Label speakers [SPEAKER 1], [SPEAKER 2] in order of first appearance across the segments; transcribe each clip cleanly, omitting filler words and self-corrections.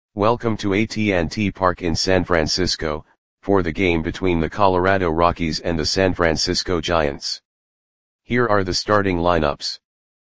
[SPEAKER 1] Welcome to AT&T Park in San Francisco, for the game between the Colorado Rockies and the San Francisco Giants. Here are the starting lineups.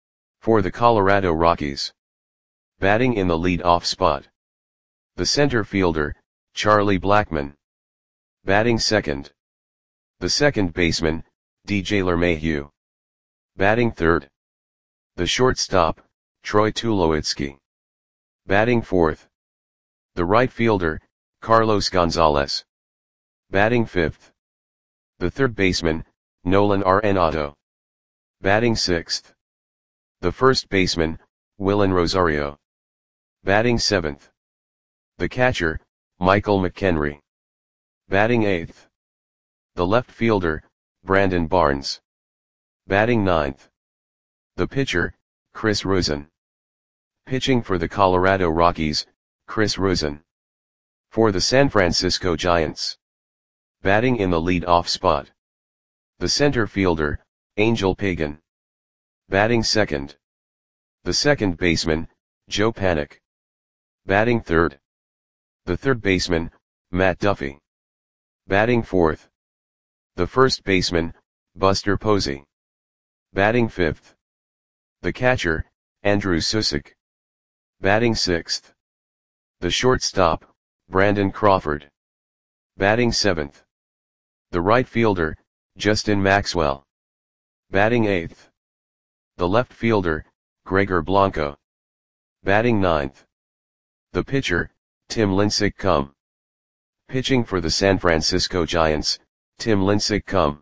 [SPEAKER 1] For the Colorado Rockies. Batting in the lead-off spot. The center fielder, Charlie Blackmon. Batting second. The second baseman, DJ LeMahieu. Batting third. The shortstop, Troy Tulowitzki. Batting fourth. The right fielder, Carlos Gonzalez. Batting fifth. The third baseman, Nolan Arenado. Batting sixth. The first baseman, Willen Rosario. Batting seventh. The catcher, Michael McKenry. Batting eighth. The left fielder, Brandon Barnes. Batting ninth. The pitcher, Chris Rusin. Pitching for the Colorado Rockies, Chris Rusin. For the San Francisco Giants. Batting in the lead-off spot. The center fielder, Angel Pagan. Batting second. The second baseman, Joe Panik. Batting third. The third baseman, Matt Duffy. Batting fourth. The first baseman, Buster Posey. Batting fifth. The catcher, Andrew Susick. Batting sixth. The shortstop, Brandon Crawford. Batting seventh. The right fielder, Justin Maxwell. Batting eighth. The left fielder, Gregor Blanco. Batting ninth. The pitcher, Tim Lincecum. Pitching for the San Francisco Giants, Tim Lincecum.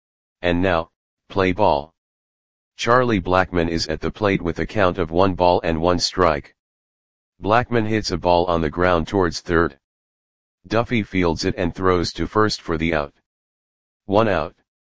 [SPEAKER 1] And now, play ball. Charlie Blackmon is at the plate with a count of 1 ball and 1 strike. Blackmon hits a ball on the ground towards third. Duffy fields it and throws to first for the out. 1 out.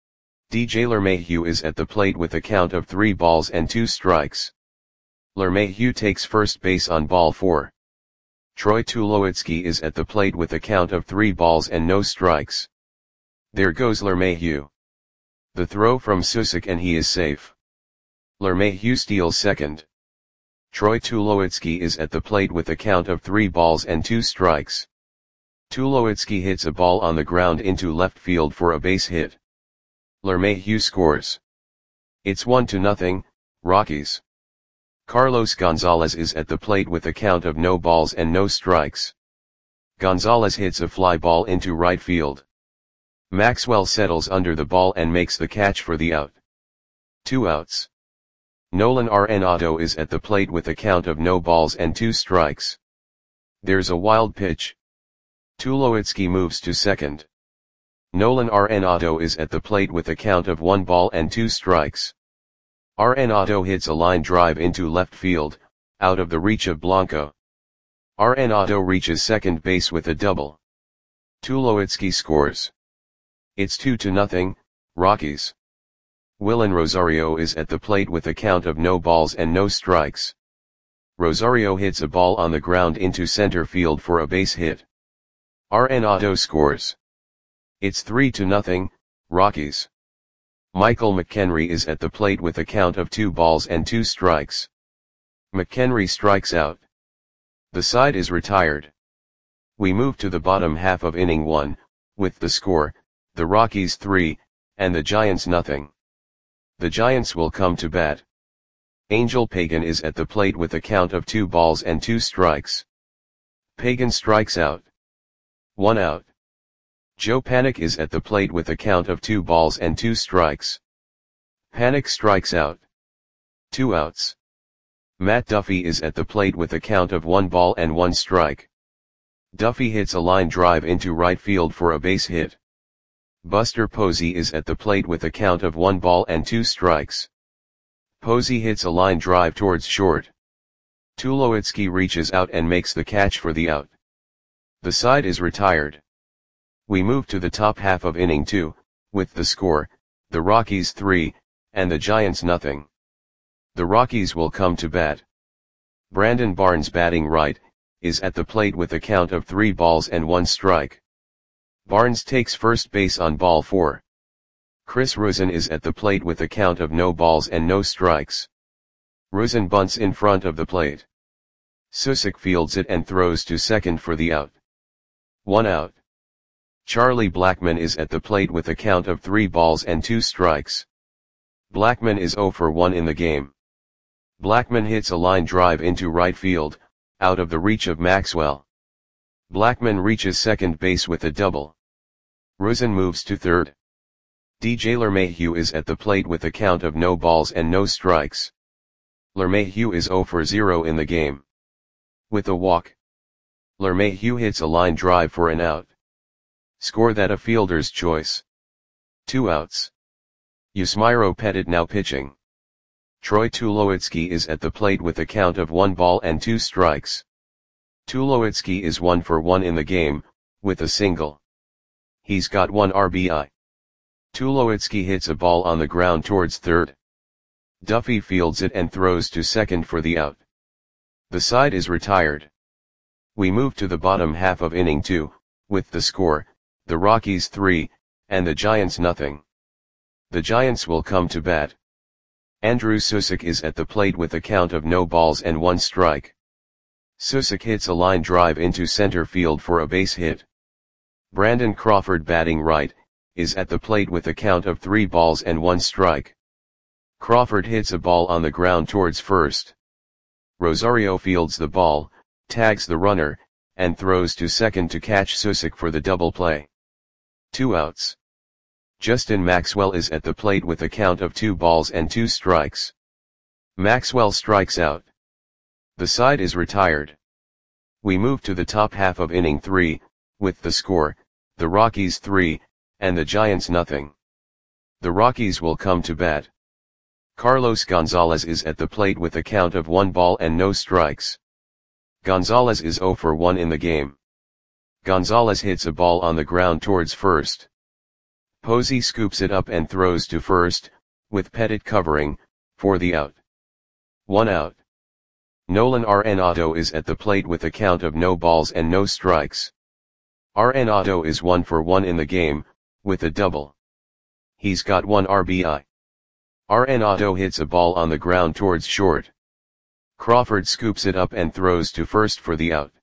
[SPEAKER 1] DJ LeMahieu is at the plate with a count of 3 balls and 2 strikes. LeMahieu takes first base on ball 4. Troy Tulowitzki is at the plate with a count of 3 balls and no strikes. There goes LeMahieu. The throw from Susick and he is safe. LeMahieu steals second. Troy Tulowitzki is at the plate with a count of 3 balls and 2 strikes. Tulowitzki hits a ball on the ground into left field for a base hit. LeMahieu scores. It's 1-0, Rockies. Carlos Gonzalez is at the plate with a count of no balls and no strikes. Gonzalez hits a fly ball into right field. Maxwell settles under the ball and makes the catch for the out. 2 outs. Nolan Arenado is at the plate with a count of no balls and 2 strikes. There's a wild pitch. Tulowitzki moves to second. Nolan Arenado is at the plate with a count of 1 ball and 2 strikes. Arenado hits a line drive into left field, out of the reach of Blanco. Arenado reaches second base with a double. Tulowitzki scores. It's 2-0, Rockies. Willen Rosario is at the plate with a count of no balls and no strikes. Rosario hits a ball on the ground into center field for a base hit. Arenado scores. It's 3-0, Rockies. Michael McKenry is at the plate with a count of 2 balls and 2 strikes. McKenry strikes out. The side is retired. We move to the bottom half of inning 1, with the score, the Rockies 3, and the Giants nothing. The Giants will come to bat. Angel Pagan is at the plate with a count of 2 balls and 2 strikes. Pagan strikes out. 1 out. Joe Panik is at the plate with a count of 2 balls and 2 strikes. Panik strikes out. 2 outs. Matt Duffy is at the plate with a count of 1 ball and 1 strike. Duffy hits a line drive into right field for a base hit. Buster Posey is at the plate with a count of 1 ball and 2 strikes. Posey hits a line drive towards short. Tulowitzki reaches out and makes the catch for the out. The side is retired. We move to the top half of inning 2, with the score, the Rockies 3, and the Giants nothing. The Rockies will come to bat. Brandon Barnes batting right, is at the plate with a count of 3 balls and 1 strike. Barnes takes first base on ball 4. Chris Rusin is at the plate with a count of no balls and no strikes. Rusin bunts in front of the plate. Susick fields it and throws to second for the out. 1 out. Charlie Blackman is at the plate with a count of 3 balls and 2 strikes. Blackman is 0 for 1 in the game. Blackman hits a line drive into right field, out of the reach of Maxwell. Blackman reaches second base with a double. Rosen moves to third. DJ LeMahieu is at the plate with a count of no balls and no strikes. LeMahieu is 0 for 0 in the game. With a walk, LeMahieu hits a line drive for an out. Score that a fielder's choice. 2 outs. Yusmeiro Petit now pitching. Troy Tulowitzki is at the plate with a count of 1 ball and 2 strikes. Tulowitzki is 1 for 1 in the game, with a single. He's got 1 RBI. Tulowitzki hits a ball on the ground towards third. Duffy fields it and throws to second for the out. The side is retired. We move to the bottom half of inning 2, with the score, the Rockies 3, and the Giants nothing. The Giants will come to bat. Andrew Susick is at the plate with a count of no balls and 1 strike. Susick hits a line drive into center field for a base hit. Brandon Crawford, batting right, is at the plate with a count of 3 balls and 1 strike. Crawford hits a ball on the ground towards first. Rosario fields the ball, tags the runner, and throws to second to catch Susick for the double play. 2 outs. Justin Maxwell is at the plate with a count of 2 balls and 2 strikes. Maxwell strikes out. The side is retired. We move to the top half of inning 3, with the score, the Rockies 3, and the Giants nothing. The Rockies will come to bat. Carlos Gonzalez is at the plate with a count of 1 ball and no strikes. Gonzalez is 0 for 1 in the game. Gonzalez hits a ball on the ground towards first. Posey scoops it up and throws to first, with Petit covering, for the out. 1 out. Nolan Arenado is at the plate with a count of no balls and no strikes. Arenado is 1 for 1 in the game, with a double. He's got 1 RBI. Arenado hits a ball on the ground towards short. Crawford scoops it up and throws to first for the out.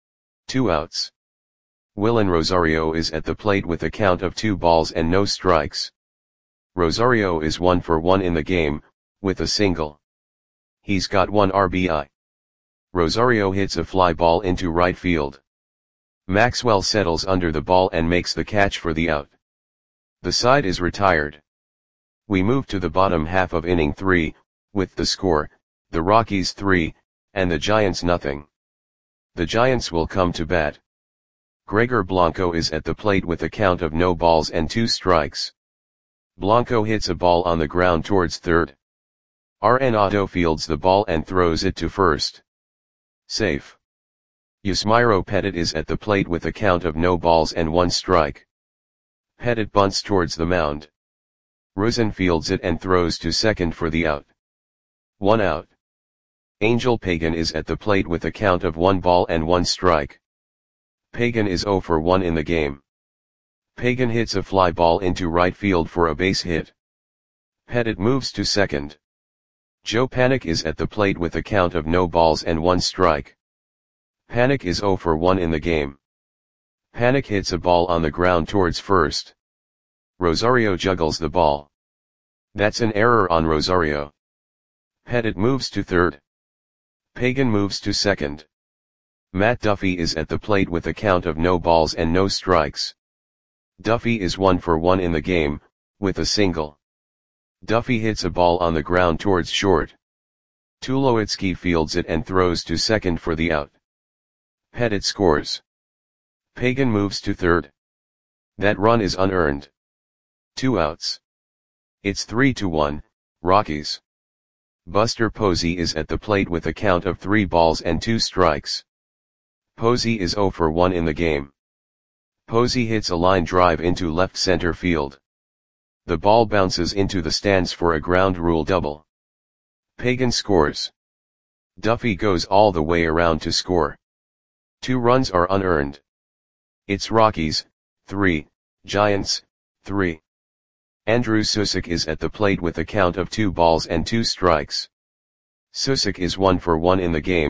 [SPEAKER 1] 2 outs. Willen Rosario is at the plate with a count of 2 balls and no strikes. Rosario is 1 for 1 in the game, with a single. He's got 1 RBI. Rosario hits a fly ball into right field. Maxwell settles under the ball and makes the catch for the out. The side is retired. We move to the bottom half of inning 3, with the score, the Rockies 3, and the Giants nothing. The Giants will come to bat. Gregor Blanco is at the plate with a count of no balls and 2 strikes. Blanco hits a ball on the ground towards third. Arenado fields the ball and throws it to first. Safe. Yusmeiro Petit is at the plate with a count of no balls and 1 strike. Petit bunts towards the mound. Rosen fields it and throws to second for the out. 1 out. Angel Pagan is at the plate with a count of 1 ball and 1 strike. Pagan is 0 for 1 in the game. Pagan hits a fly ball into right field for a base hit. Petit moves to second. Joe Panik is at the plate with a count of no balls and 1 strike. Panik is 0 for 1 in the game. Panik hits a ball on the ground towards first. Rosario juggles the ball. That's an error on Rosario. Petit moves to third. Pagan moves to second. Matt Duffy is at the plate with a count of no balls and no strikes. Duffy is 1 for 1 in the game, with a single. Duffy hits a ball on the ground towards short. Tulowitzki fields it and throws to second for the out. Petit scores. Pagan moves to third. That run is unearned. 2 outs. It's 3-1, Rockies. Buster Posey is at the plate with a count of 3 balls and 2 strikes. Posey is 0 for 1 in the game. Posey hits a line drive into left center field. The ball bounces into the stands for a ground rule double. Pagan scores. Duffy goes all the way around to score. 2 runs are unearned. It's Rockies, 3, Giants, 3. Andrew Susick is at the plate with a count of 2 balls and 2 strikes. Susick is 1 for 1 in the game,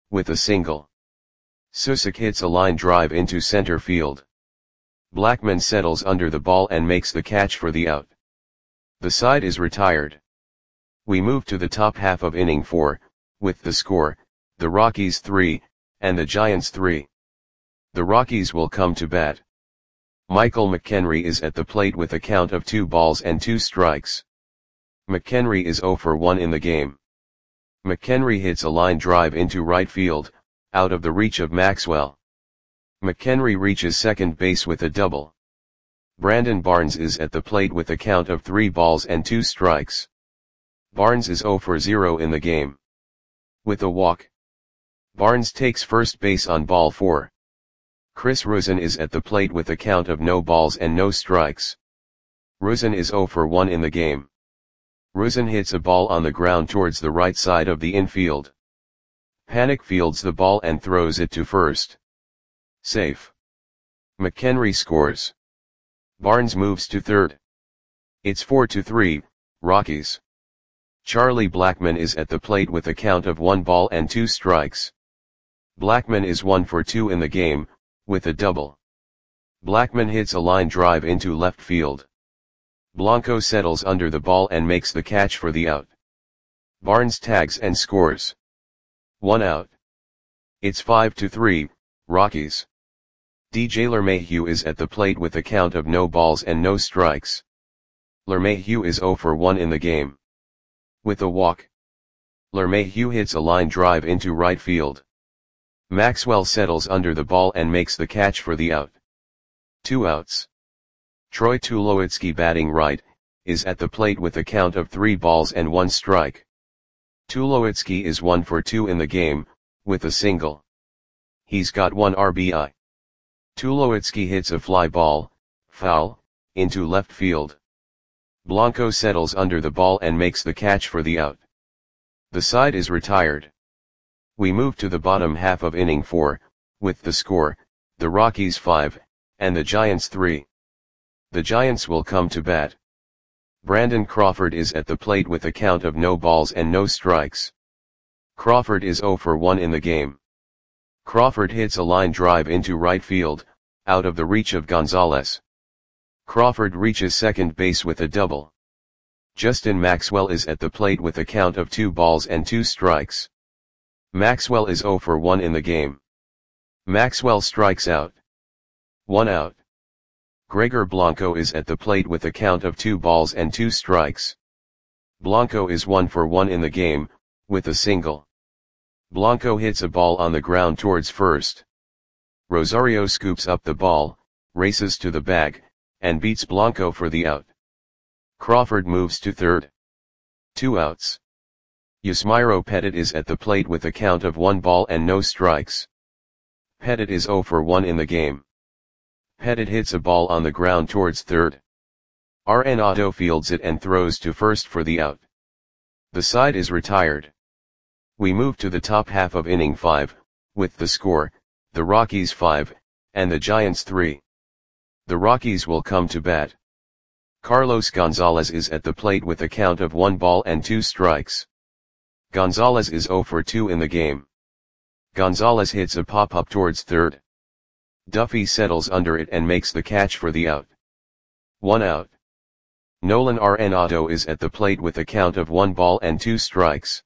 [SPEAKER 1] with a single. Susak hits a line drive into center field. Blackman settles under the ball and makes the catch for the out. The side is retired. We move to the top half of inning 4, with the score, the Rockies 3, and the Giants 3. The Rockies will come to bat. Michael McHenry is at the plate with a count of 2 balls and 2 strikes. McHenry is 0 for 1 in the game. McHenry hits a line drive into right field, out of the reach of Maxwell. McHenry reaches second base with a double. Brandon Barnes is at the plate with a count of 3 balls and 2 strikes. Barnes is 0 for 0 in the game. With a walk, Barnes takes first base on ball 4. Chris Rusin is at the plate with a count of no balls and no strikes. Rusin is 0 for 1 in the game. Rusin hits a ball on the ground towards the right side of the infield. Panik fields the ball and throws it to first. Safe. McHenry scores. Barnes moves to third. It's 4-3, Rockies. Charlie Blackman is at the plate with a count of 1 ball and 2 strikes. Blackman is 1 for 2 in the game, with a double. Blackman hits a line drive into left field. Blanco settles under the ball and makes the catch for the out. Barnes tags and scores. 1 out. It's 5-3, Rockies. DJ LeMahieu is at the plate with a count of no balls and no strikes. LeMahieu is 0 for 1 in the game. With a walk, LeMahieu hits a line drive into right field. Maxwell settles under the ball and makes the catch for the out. 2 outs. Troy Tulowitzki, batting right, is at the plate with a count of 3 balls and 1 strike. Tulowitzki is 1 for 2 in the game, with a single. He's got 1 RBI. Tulowitzki hits a fly ball, foul, into left field. Blanco settles under the ball and makes the catch for the out. The side is retired. We move to the bottom half of inning 4, with the score, the Rockies 5, and the Giants 3. The Giants will come to bat. Brandon Crawford is at the plate with a count of no balls and no strikes. Crawford is 0 for 1 in the game. Crawford hits a line drive into right field, out of the reach of Gonzalez. Crawford reaches second base with a double. Justin Maxwell is at the plate with a count of 2 balls and 2 strikes. Maxwell is 0 for 1 in the game. Maxwell strikes out. 1 out. Gregor Blanco is at the plate with a count of 2 balls and 2 strikes. Blanco is 1 for 1 in the game, with a single. Blanco hits a ball on the ground towards first. Rosario scoops up the ball, races to the bag, and beats Blanco for the out. Crawford moves to third. 2 outs. Yusmeiro Petit is at the plate with a count of 1 ball and no strikes. Petit is 0 for 1 in the game. Petit hits a ball on the ground towards third. Arenado fields it and throws to first for the out. The side is retired. We move to the top half of inning 5, with the score, the Rockies 5, and the Giants 3. The Rockies will come to bat. Carlos Gonzalez is at the plate with a count of 1 ball and 2 strikes. Gonzalez is 0 for 2 in the game. Gonzalez hits a pop-up towards third. Duffy settles under it and makes the catch for the out. 1 out. Nolan Arenado is at the plate with a count of 1 ball and 2 strikes.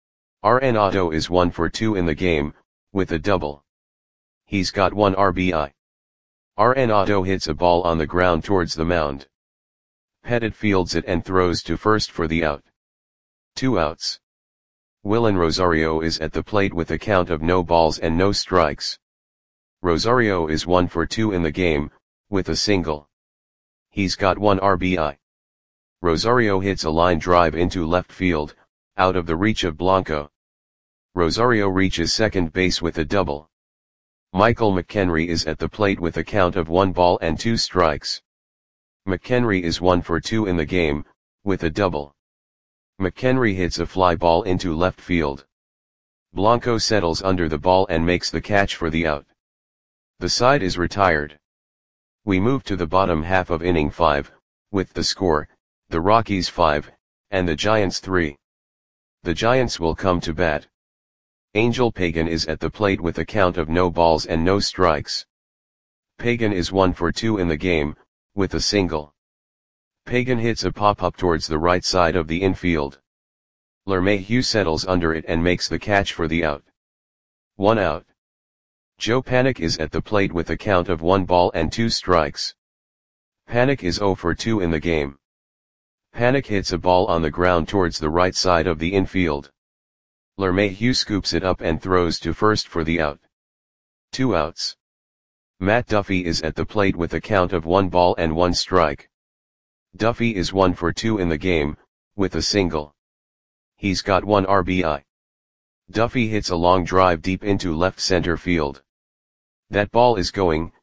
[SPEAKER 1] Arenado is 1 for 2 in the game, with a double. He's got 1 RBI. Arenado hits a ball on the ground towards the mound. Petit fields it and throws to first for the out. 2 outs. Willen Rosario is at the plate with a count of no balls and no strikes. Rosario is 1 for 2 in the game, with a single. He's got 1 RBI. Rosario hits a line drive into left field, out of the reach of Blanco. Rosario reaches second base with a double. Michael McHenry is at the plate with a count of 1 ball and 2 strikes. McHenry is 1 for 2 in the game, with a double. McHenry hits a fly ball into left field. Blanco settles under the ball and makes the catch for the out. The side is retired. We move to the bottom half of inning 5, with the score, the Rockies 5, and the Giants 3. The Giants will come to bat. Angel Pagan is at the plate with a count of no balls and no strikes. Pagan is 1 for 2 in the game, with a single. Pagan hits a pop-up towards the right side of the infield. LeMahieu settles under it and makes the catch for the out. 1 out. Joe Panik is at the plate with a count of 1 ball and 2 strikes. Panik is 0 for 2 in the game. Panik hits a ball on the ground towards the right side of the infield. LeMahieu scoops it up and throws to first for the out. 2 outs. Matt Duffy is at the plate with a count of 1 ball and 1 strike. Duffy is 1 for 2 in the game, with a single. He's got 1 RBI. Duffy hits a long drive deep into left center field. That ball is gone.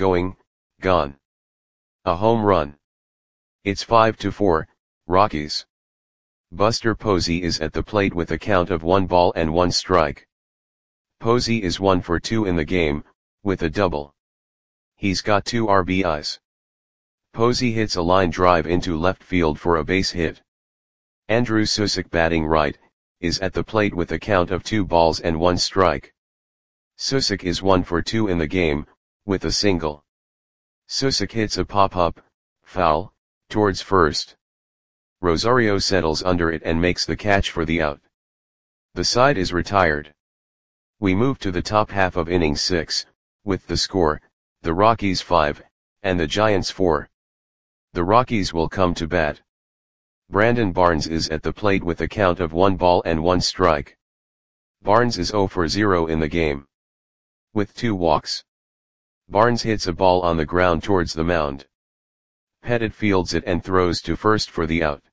[SPEAKER 1] A home run. It's 5-4, Rockies. Buster Posey is at the plate with a count of 1 ball and 1 strike. Posey is 1 for 2 in the game, with a double. He's got 2 RBIs. Posey hits a line drive into left field for a base hit. Andrew Susick, batting right, is at the plate with a count of 2 balls and 1 strike. Susick is 1 for 2 in the game, with a single. Susick hits a pop-up, foul, towards first. Rosario settles under it and makes the catch for the out. The side is retired. We move to the top half of inning 6, with the score, the Rockies 5, and the Giants 4. The Rockies will come to bat. Brandon Barnes is at the plate with a count of 1 ball and 1 strike. Barnes is 0 for 0 in the game. With 2 walks. Barnes hits a ball on the ground towards the mound. Pettit fields it and throws to first for the out.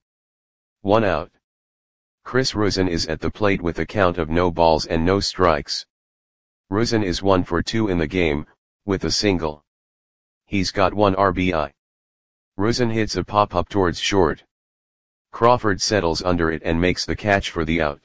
[SPEAKER 1] 1 out. Chris Rusin is at the plate with a count of no balls and no strikes. Rusin is 1 for 2 in the game, with a single. He's got 1 RBI. Rusin hits a pop-up towards short. Crawford settles under it and makes the catch for the out.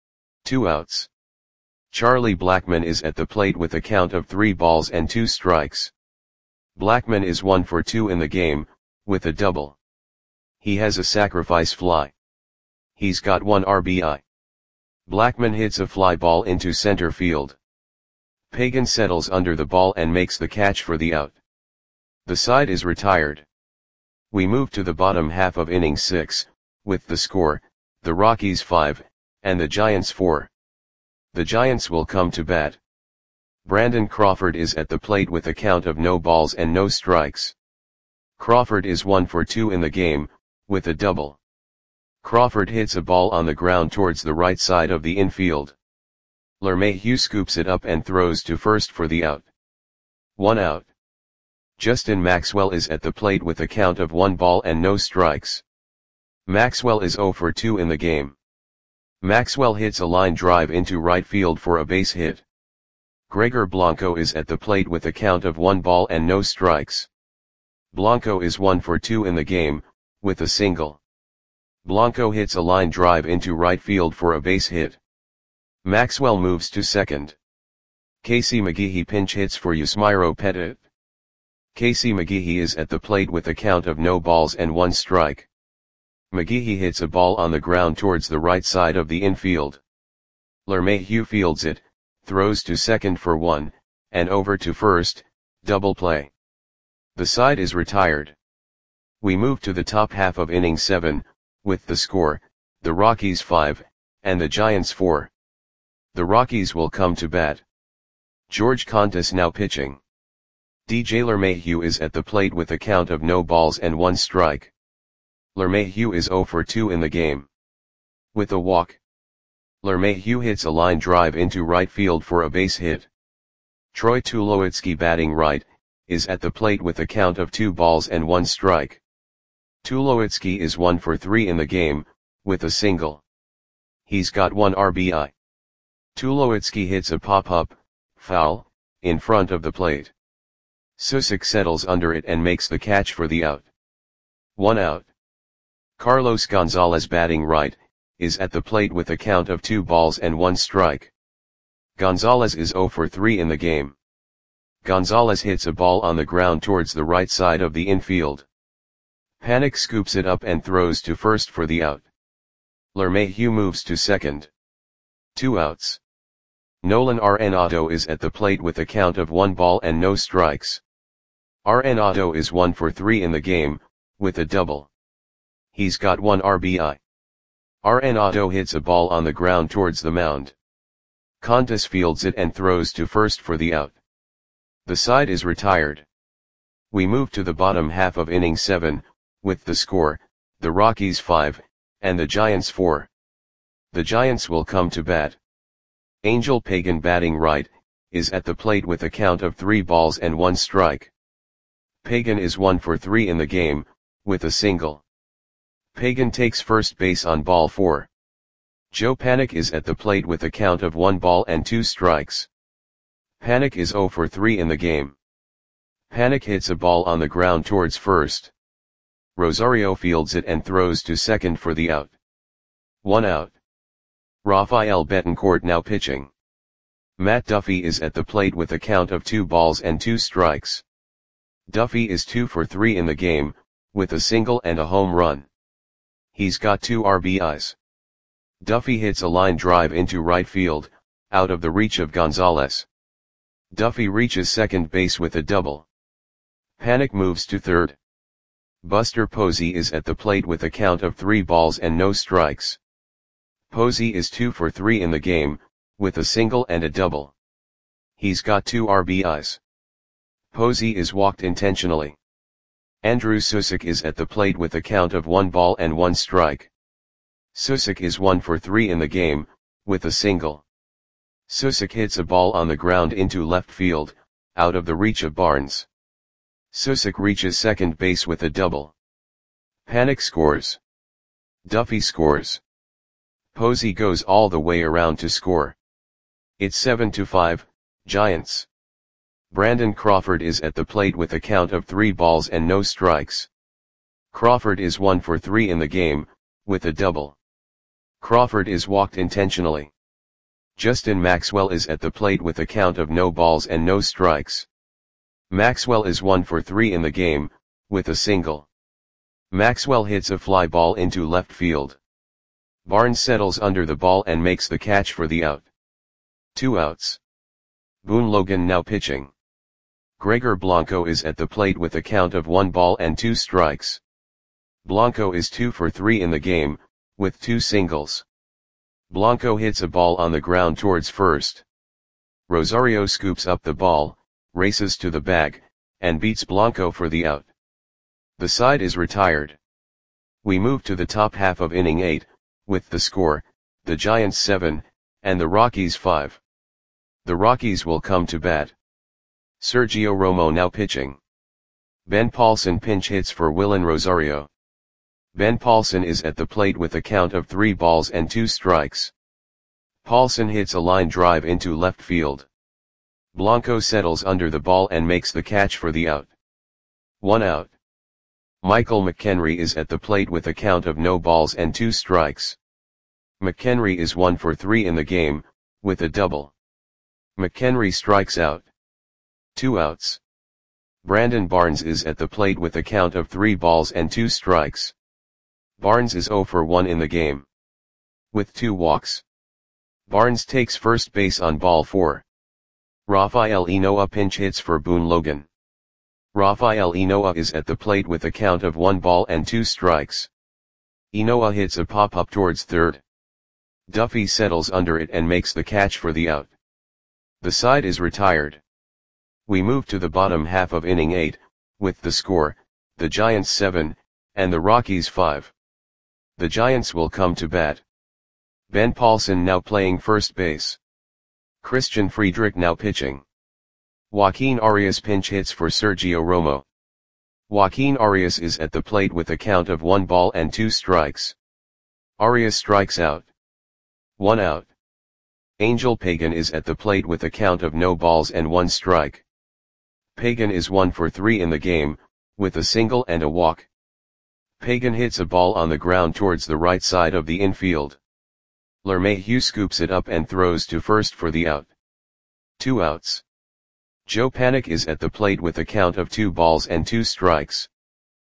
[SPEAKER 1] 2 outs. Charlie Blackmon is at the plate with a count of 3 balls and 2 strikes. Blackmon is 1 for 2 in the game, with a double. He has a sacrifice fly. He's got 1 RBI. Blackmon hits a fly ball into center field. Pagan settles under the ball and makes the catch for the out. The side is retired. We move to the bottom half of inning 6, with the score, the Rockies 5, and the Giants 4. The Giants will come to bat. Brandon Crawford is at the plate with a count of no balls and no strikes. Crawford is 1 for 2 in the game, with a double. Crawford hits a ball on the ground towards the right side of the infield. LeMahieu scoops it up and throws to first for the out. 1 out. Justin Maxwell is at the plate with a count of 1 ball and no strikes. Maxwell is 0 for 2 in the game. Maxwell hits a line drive into right field for a base hit. Gregor Blanco is at the plate with a count of 1 ball and no strikes. Blanco is 1 for 2 in the game, with a single. Blanco hits a line drive into right field for a base hit. Maxwell moves to second. Casey McGehee pinch hits for Yusmeiro Petit. Casey McGehee is at the plate with a count of no balls and 1 strike. McGehee hits a ball on the ground towards the right side of the infield. LeMahieu fields it, throws to second for 1, and over to first, double play. The side is retired. We move to the top half of inning 7, with the score, the Rockies 5, and the Giants 4. The Rockies will come to bat. George Contis now pitching. DJ LeMahieu is at the plate with a count of no balls and 1 strike. LeMahieu is 0 for 2 in the game. With a walk. LeMahieu hits a line drive into right field for a base hit. Troy Tulowitzki, batting right, is at the plate with a count of 2 balls and 1 strike. Tulowitzki is 1 for 3 in the game, with a single. He's got 1 RBI. Tulowitzki hits a pop-up, foul, in front of the plate. Susick settles under it and makes the catch for the out. 1 out. Carlos Gonzalez, batting right, is at the plate with a count of 2 balls and 1 strike. Gonzalez is 0 for 3 in the game. Gonzalez hits a ball on the ground towards the right side of the infield. Panik scoops it up and throws to first for the out. LeMahieu moves to second. 2 outs. Nolan Arenado is at the plate with a count of 1 ball and no strikes. Arenado is 1 for 3 in the game, with a double. He's got 1 RBI. Arenado hits a ball on the ground towards the mound. Contis fields it and throws to first for the out. The side is retired. We move to the bottom half of inning 7, with the score, the Rockies 5, and the Giants 4. The Giants will come to bat. Angel Pagan, batting right, is at the plate with a count of 3 balls and 1 strike. Pagan is 1 for 3 in the game, with a single. Pagan takes first base on ball 4. Joe Panik is at the plate with a count of 1 ball and 2 strikes. Panik is 0 for 3 in the game. Panik hits a ball on the ground towards first. Rosario fields it and throws to second for the out. 1 out. Rafael Betancourt now pitching. Matt Duffy is at the plate with a count of 2 balls and 2 strikes. Duffy is 2 for 3 in the game, with a single and a home run. He's got 2 RBIs. Duffy hits a line drive into right field, out of the reach of Gonzalez. Duffy reaches second base with a double. Panik moves to third. Buster Posey is at the plate with a count of 3 balls and no strikes. Posey is 2 for 3 in the game, with a single and a double. He's got 2 RBIs. Posey is walked intentionally. Andrew Susick is at the plate with a count of 1 ball and 1 strike. Susick is 1 for 3 in the game, with a single. Susick hits a ball on the ground into left field, out of the reach of Barnes. Susick reaches second base with a double. Panik scores. Duffy scores. Posey goes all the way around to score. It's 7-5, Giants. Brandon Crawford is at the plate with a count of 3 balls and no strikes. Crawford is 1 for 3 in the game, with a double. Crawford is walked intentionally. Justin Maxwell is at the plate with a count of no balls and no strikes. Maxwell is 1 for 3 in the game, with a single. Maxwell hits a fly ball into left field. Barnes settles under the ball and makes the catch for the out. 2 outs. Boone Logan now pitching. Gregor Blanco is at the plate with a count of 1 ball and 2 strikes. Blanco is 2 for 3 in the game, with 2 singles. Blanco hits a ball on the ground towards first. Rosario scoops up the ball, races to the bag, and beats Blanco for the out. The side is retired. We move to the top half of inning 8, with the score, the Giants 7, and the Rockies 5. The Rockies will come to bat. Sergio Romo now pitching. Ben Paulson pinch hits for Willen Rosario. Ben Paulson is at the plate with a count of 3 balls and 2 strikes. Paulson hits a line drive into left field. Blanco settles under the ball and makes the catch for the out. 1 out. Michael McHenry is at the plate with a count of no balls and 2 strikes. McHenry is 1 for 3 in the game, with a double. McHenry strikes out. 2 outs. Brandon Barnes is at the plate with a count of 3 balls and 2 strikes. Barnes is 0 for 1 in the game, with 2 walks. Barnes takes first base on ball 4. Rafael Enoa pinch hits for Boone Logan. Rafael Enoa is at the plate with a count of 1 ball and 2 strikes. Enoa hits a pop-up towards third. Duffy settles under it and makes the catch for the out. The side is retired. We move to the bottom half of inning 8, with the score, the Giants 7, and the Rockies 5. The Giants will come to bat. Ben Paulson now playing first base. Christian Friedrich now pitching. Joaquin Arias pinch hits for Sergio Romo. Joaquin Arias is at the plate with a count of 1 ball and 2 strikes. Arias strikes out. 1 out. Angel Pagan is at the plate with a count of no balls and 1 strike. Pagan is 1 for 3 in the game, with a single and a walk. Pagan hits a ball on the ground towards the right side of the infield. LeMahieu scoops it up and throws to first for the out. 2 outs. Joe Panik is at the plate with a count of 2 balls and 2 strikes.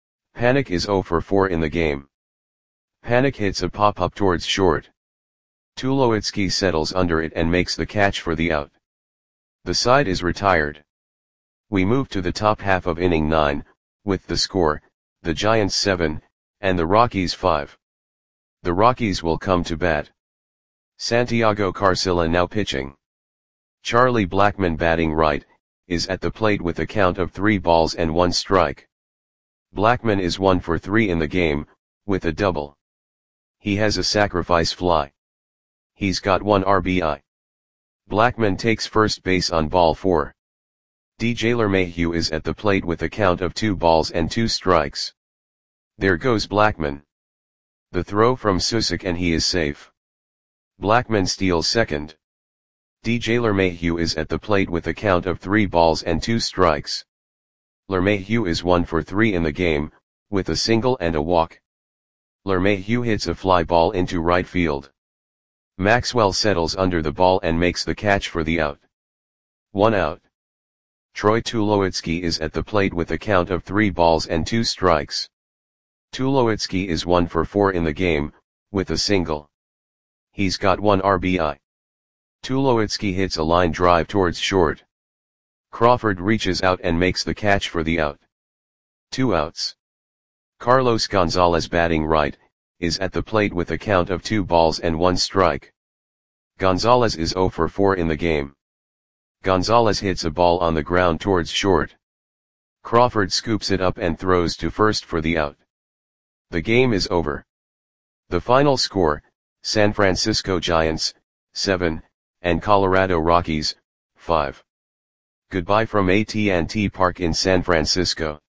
[SPEAKER 1] Panik is 0 for 4 in the game. Panik hits a pop-up towards short. Tulowitzki settles under it and makes the catch for the out. The side is retired. We move to the top half of inning 9, with the score, the Giants 7, and the Rockies 5. The Rockies will come to bat. Santiago Carcilla now pitching. Charlie Blackmon batting right, is at the plate with a count of 3 balls and 1 strike. Blackmon is 1 for 3 in the game, with a double. He has a sacrifice fly. He's got 1 RBI. Blackmon takes first base on ball 4. DJ LeMahieu is at the plate with a count of 2 balls and 2 strikes. There goes Blackmon. The throw from Susick and he is safe. Blackmon steals second. DJ LeMahieu is at the plate with a count of 3 balls and 2 strikes. LeMahieu is 1 for 3 in the game, with a single and a walk. LeMahieu hits a fly ball into right field. Maxwell settles under the ball and makes the catch for the out. 1 out. Troy Tulowitzki is at the plate with a count of 3 balls and 2 strikes. Tulowitzki is 1 for 4 in the game, with a single. He's got 1 RBI. Tulowitzki hits a line drive towards short. Crawford reaches out and makes the catch for the out. 2 outs. Carlos Gonzalez batting right, is at the plate with a count of 2 balls and 1 strike. Gonzalez is 0 for 4 in the game. Gonzalez hits a ball on the ground towards short. Crawford scoops it up and throws to first for the out. The game is over. The final score, San Francisco Giants, 7, and Colorado Rockies, 5. Goodbye from AT&T Park in San Francisco.